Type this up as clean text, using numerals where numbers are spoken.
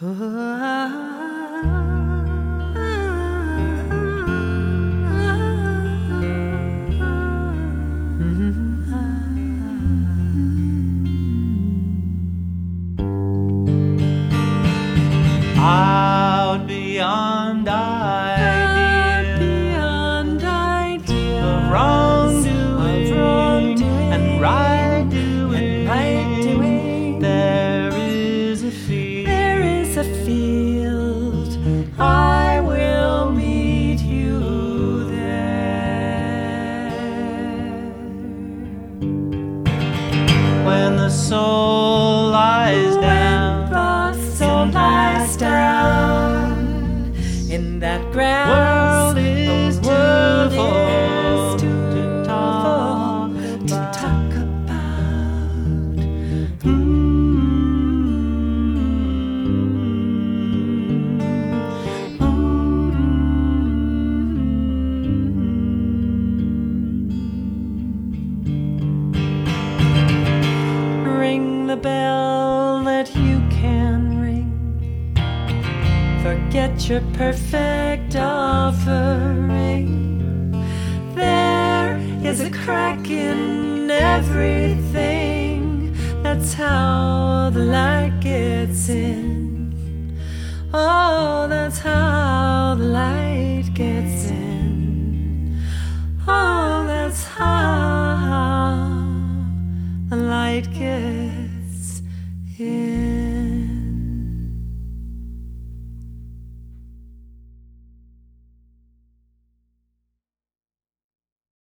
Out beyond idea of wrongdoing and right doing, there is a field. I will meet you there. When the soul lies down in that grass, world is too full to talk about. Ring the bell that you can ring. Forget your perfect offering. There is a crack in everything. That's how the light gets in. Oh, that's how the light gets in. Oh, that's how the light gets in.